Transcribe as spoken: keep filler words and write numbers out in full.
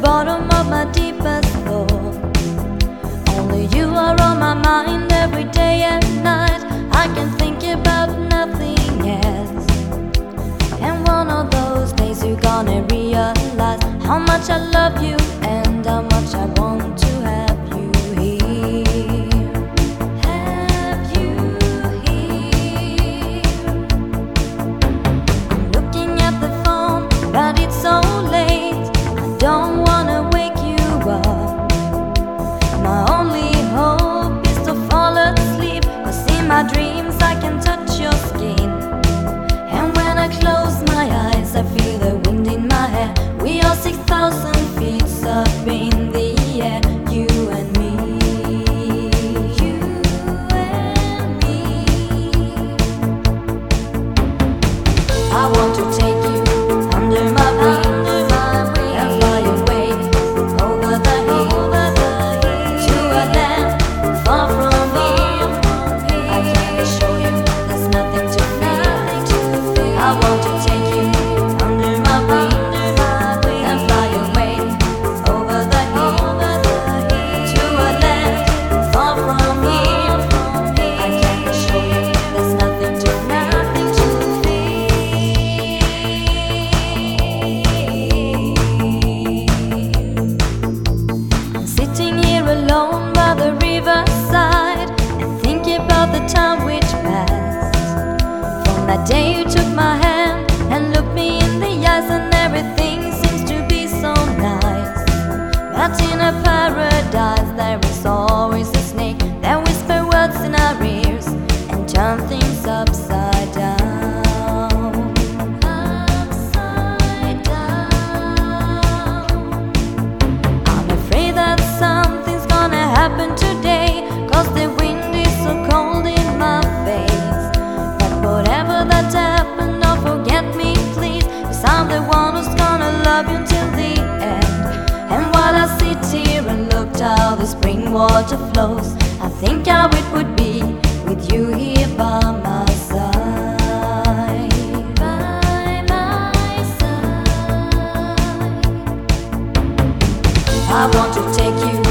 bottom of my deepest thought. Only you are on my mind every day and night. I can think about nothing else. And one of those days you're gonna realize how much I love you and how much I want to have you here. Have you here. I'm looking at the phone, but it's so late. I don't wanna wake you up. My only hope is to fall asleep, 'cause in my dreams I can touch your skin. And when I close my eyes I feel the wind in my hair. We are six thousand feet up in the air, you and me. You and me. I want to take you under my wings and fly away over the hills to a land far from here. I can assure you there's nothing to fear. I want to take you under my wings and fly away over the hills to a land far from here. I can assure you there's nothing to nothing to fear. I'm sitting here alone by the riverside and thinking about the time which passed. From that day you took my hand and looked me in the eyes, and everything seems to be so nice. But in a paradise there is always a snake that whisper words in our ears and turn things upside down. Upside down. I'm afraid that something's gonna happen today, 'cause the wind is so cold in my face. But whatever that happened, don't forget me please, 'cause I'm the one who's gonna love you till the end. And while I sit here and look how the spring water flows, I think how it would be with you here by my side. By my side. I want to take you